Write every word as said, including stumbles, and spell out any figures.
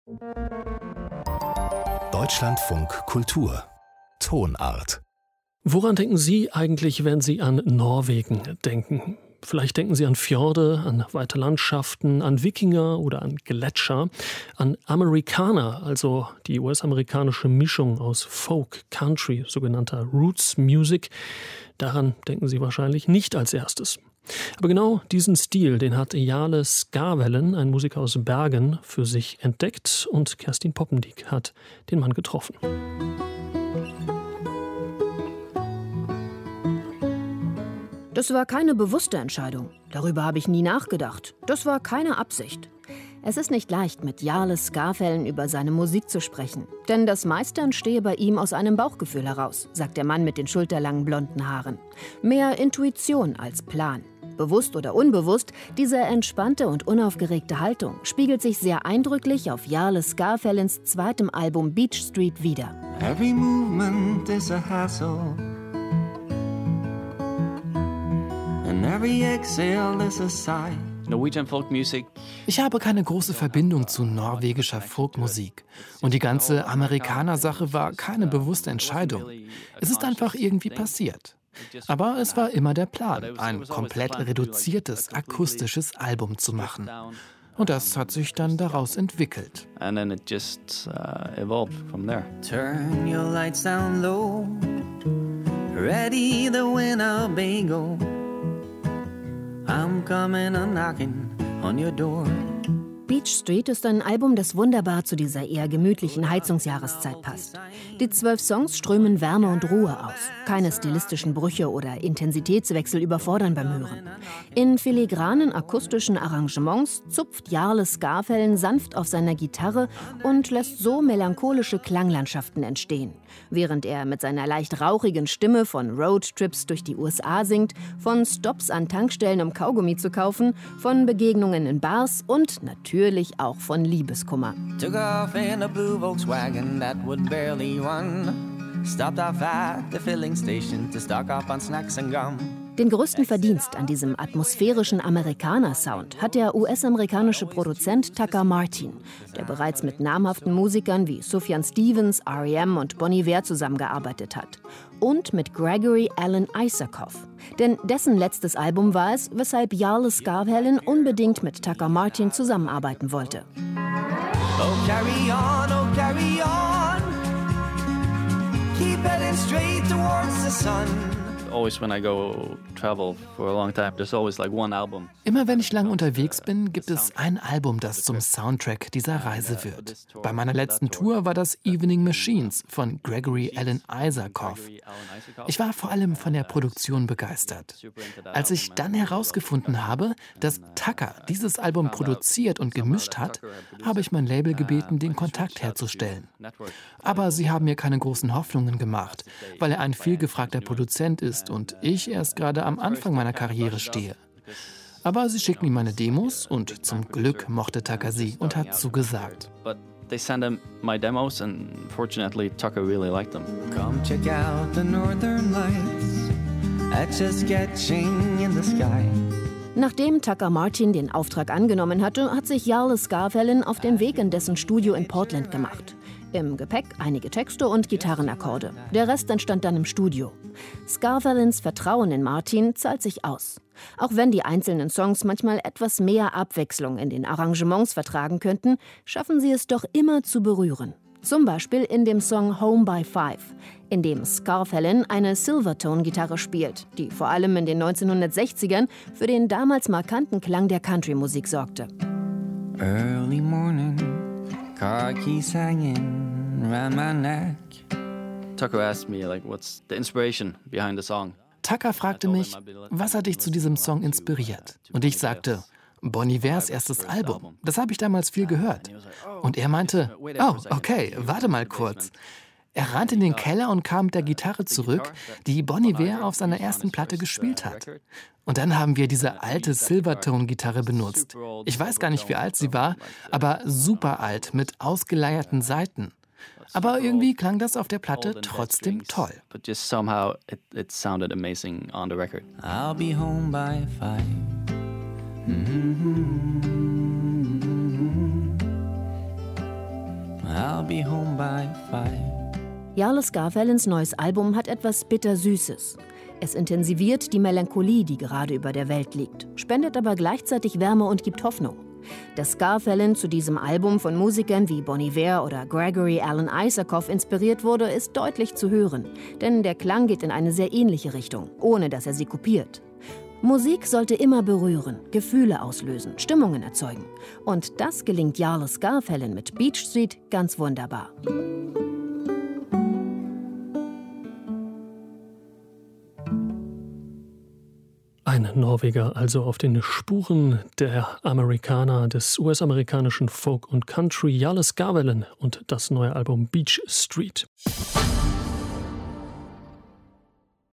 Deutschlandfunk Kultur Tonart. Woran denken Sie eigentlich, wenn Sie an Norwegen denken? Vielleicht denken Sie an Fjorde, an weite Landschaften, an Wikinger oder an Gletscher, an Amerikaner, also die U S-amerikanische Mischung aus Folk, Country, sogenannter Roots Music. Daran denken Sie wahrscheinlich nicht als erstes. Aber genau diesen Stil, den hat Jarle Skavellen, ein Musiker aus Bergen, für sich entdeckt, und Kerstin Poppendiek hat den Mann getroffen. Das war keine bewusste Entscheidung. Darüber habe ich nie nachgedacht. Das war keine Absicht. Es ist nicht leicht, mit Jarle Skavellen über seine Musik zu sprechen. Denn das meiste entstehe bei ihm aus einem Bauchgefühl heraus, sagt der Mann mit den schulterlangen blonden Haaren. Mehr Intuition als Plan. Bewusst oder unbewusst, diese entspannte und unaufgeregte Haltung spiegelt sich sehr eindrücklich auf Jarle Skavellens zweitem Album Beach Street wider. Every movement is a hassle. And every exhale is a sigh. Norwegian folk music. Ich habe keine große Verbindung zu norwegischer Folkmusik. Und die ganze Amerikaner-Sache war keine bewusste Entscheidung. Es ist einfach irgendwie passiert. Aber es war immer der Plan, ein komplett reduziertes, akustisches Album zu machen. Und das hat sich dann daraus entwickelt. And then it just uh, evolved from there. Turn your lights down low. Ready the Winnebago. I'm coming, I'm knocking on your door. Beach Street ist ein Album, das wunderbar zu dieser eher gemütlichen Heizungsjahreszeit passt. Die zwölf Songs strömen Wärme und Ruhe aus. Keine stilistischen Brüche oder Intensitätswechsel überfordern beim Hören. In filigranen akustischen Arrangements zupft Jarle Skavellen sanft auf seiner Gitarre und lässt so melancholische Klanglandschaften entstehen. Während er mit seiner leicht rauchigen Stimme von Roadtrips durch die U S A singt, von Stops an Tankstellen, um Kaugummi zu kaufen, von Begegnungen in Bars und natürlich auch von Liebeskummer. Took off in a blue Volkswagen that would barely run. Stopped off at the filling station to stock up on snacks and gum. Den größten Verdienst an diesem atmosphärischen Amerikaner-Sound hat der U S-amerikanische Produzent Tucker Martin, der bereits mit namhaften Musikern wie Sufjan Stevens, R E M und Bon Iver zusammengearbeitet hat. Und mit Gregory Alan Isakov. Denn dessen letztes Album war es, weshalb Jarle Skavellen unbedingt mit Tucker Martin zusammenarbeiten wollte. Oh, carry on, oh, carry on. Keep heading straight towards the sun. Always when I go travel for a long time, there's always like one album. Immer wenn ich lang unterwegs bin, gibt es ein Album, das zum Soundtrack dieser Reise wird. Bei meiner letzten Tour war das Evening Machines von Gregory Alan Isakov. Ich war vor allem von der Produktion begeistert. Als ich dann herausgefunden habe, dass Tucker dieses Album produziert und gemischt hat, habe ich mein Label gebeten, den Kontakt herzustellen. Aber sie haben mir keine großen Hoffnungen gemacht, weil er ein vielgefragter Produzent ist und ich erst gerade am Anfang meiner Karriere stehe. Aber sie schickten ihm meine Demos und zum Glück mochte Tucker sie und hat zugesagt. They sent him my demos and fortunately Tucker really liked them. Come check out the northern lights. That's just catching in the sky. Nachdem Tucker Martin den Auftrag angenommen hatte, hat sich Jarle Skavellen auf den Weg in dessen Studio in Portland gemacht. Im Gepäck einige Texte und Gitarrenakkorde. Der Rest entstand dann im Studio. Skavellens Vertrauen in Martin zahlt sich aus. Auch wenn die einzelnen Songs manchmal etwas mehr Abwechslung in den Arrangements vertragen könnten, schaffen sie es doch immer zu berühren. Zum Beispiel in dem Song Home by Five, in dem Skavellen eine Silvertone-Gitarre spielt, die vor allem in den neunzehnhundertsechzigern für den damals markanten Klang der Country-Musik sorgte. Early morning, car keys hanging around my neck. Tucker asked me like, what's the inspiration behind the song? Tucker fragte mich, was hat dich zu diesem Song inspiriert? Und ich sagte, Bon Ivers erstes Album. Das habe ich damals viel gehört. Und er meinte, oh, okay, warte mal kurz. Er rannte in den Keller und kam mit der Gitarre zurück, die Bon Iver auf seiner ersten Platte gespielt hat. Und dann haben wir diese alte Silvertone-Gitarre benutzt. Ich weiß gar nicht, wie alt sie war, aber super alt, mit ausgeleierten Saiten. Aber irgendwie klang das auf der Platte trotzdem toll. But just somehow it, it sounded amazing on the record. I'll be home by five. Mm-hmm. I'll be home by five. Jarle Skarfälens neues Album hat etwas Bittersüßes. Es intensiviert die Melancholie, die gerade über der Welt liegt, spendet aber gleichzeitig Wärme und gibt Hoffnung. Dass Skarfällen zu diesem Album von Musikern wie Bon Iver oder Gregory Alan Isakov inspiriert wurde, ist deutlich zu hören. Denn der Klang geht in eine sehr ähnliche Richtung, ohne dass er sie kopiert. Musik sollte immer berühren, Gefühle auslösen, Stimmungen erzeugen. Und das gelingt Jarle Skarfällen mit Beach Street ganz wunderbar. Ein Norweger also auf den Spuren der Amerikaner, des U S-amerikanischen Folk und Country, Jarle Skarfällen und das neue Album Beach Street.